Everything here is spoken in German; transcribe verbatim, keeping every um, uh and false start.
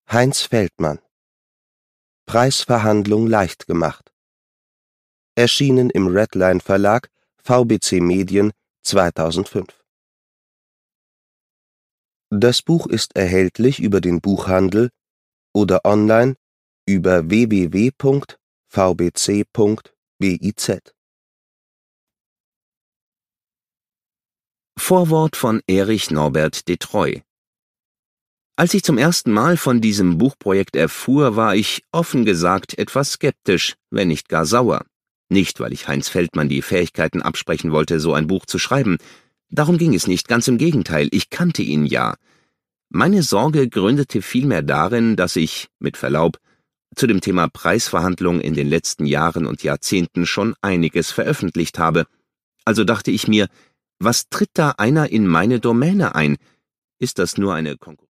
Heinz Feldmann. Preisverhandlung leicht gemacht. Erschienen im Redline Verlag, V B C Medien, zweitausendfünf. Das Buch ist erhältlich über den Buchhandel oder online über w w w punkt v b c punkt biz. Vorwort von Erich Norbert de Troy. Als ich zum ersten Mal von diesem Buchprojekt erfuhr, war ich, offen gesagt, etwas skeptisch, wenn nicht gar sauer. Nicht, weil ich Heinz Feldmann die Fähigkeiten absprechen wollte, so ein Buch zu schreiben. Darum ging es nicht, ganz im Gegenteil, ich kannte ihn ja. Meine Sorge gründete vielmehr darin, dass ich, mit Verlaub, zu dem Thema Preisverhandlung in den letzten Jahren und Jahrzehnten schon einiges veröffentlicht habe. Also dachte ich mir, was tritt da einer in meine Domäne ein? Ist das nur eine Konkurrenz?